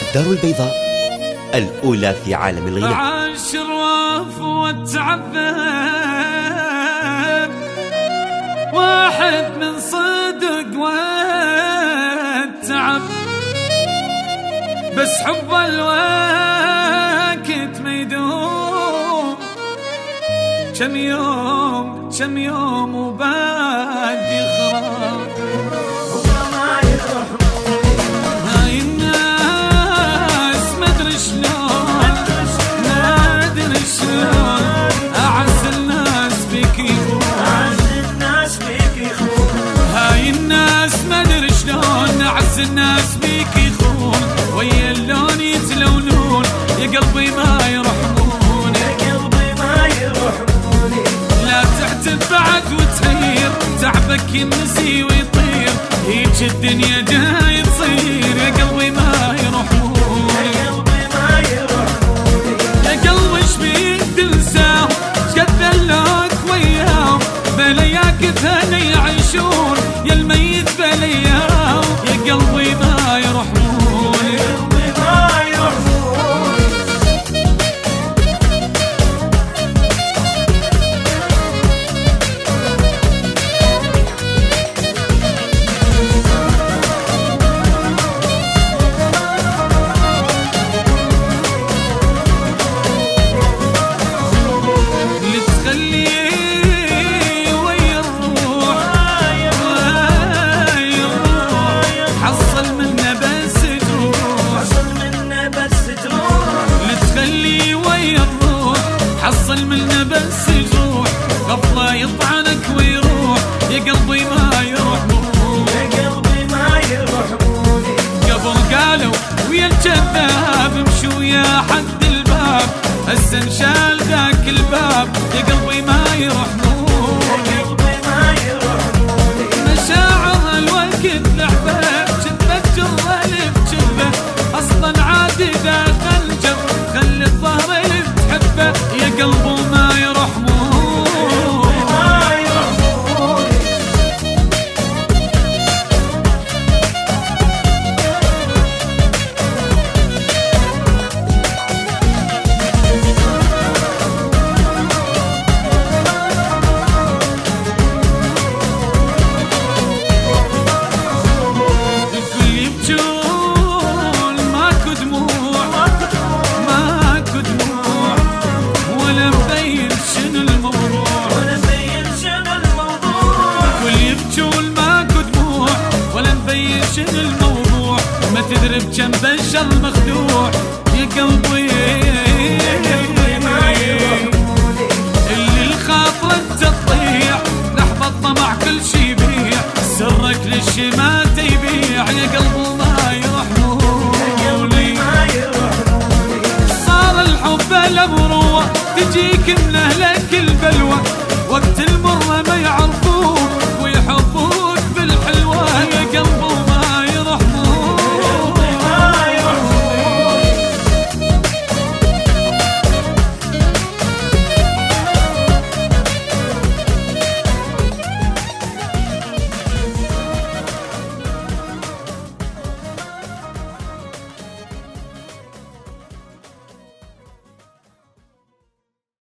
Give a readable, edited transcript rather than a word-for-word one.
الدار البيضاء الأولى في عالم الغناء. عاش الرواف والتعذب واحد من صدق والتعب، بس حب الوقت ما يدوم، كم يوم وبعد يخرب. هاي الناس مدري شلون أعز الناس بيك يخون، هاي الناس مدري شلون أعز الناس بيك يخون، ويا اللون يتلونون يا قلبي ما يرحمون، لا تعتب بعد وتحير، تعبك ينسي ويطير، هيج الدنيا جاي تصير يا قلبي ما يرحمون، يا قلبي شبيك تنساهم شقد ذلوك وياهم، بلياك ثاني يعيشون يا الميت بلياهم، يا قلبي ما يرحمون، يا قلبي ما يرحمون. حصل منا بس يروح، غفله يطعنك ويروح، يا قلبي ما يرحمون، يا قلبي ما يرحمون. قبل قالوا ويا الجذاب امشوا يا حد الباب، هسه انشال ذاك الباب، يا قلبي ما يرحمون، يا قلبي ما يرحمون. مشاعر الوقت لعبه كذبه جره لبجبه، اصلا عادي ذاك الجب خلي الظهر اللي تحبه، يا قلبه ما يرحمون، ما يرحمون. الكل يبجون ماكو دموع، ماكو دموع، ولا مبين شنو الموضوع، ولا مبين شنو الموضوع. الكل يبجون ماكو دموع ولا مبين شنو الموضوع، ما تدري بكم بشر مخدوع، يا قلبي ما يرحمون، اللي الخاطر انت تطيع، لحظة الطمع كل شي يبيع، سرك للشمات يبيع، يا قلبي ما يرحمون، صار الحب له مروة تجيك من اهله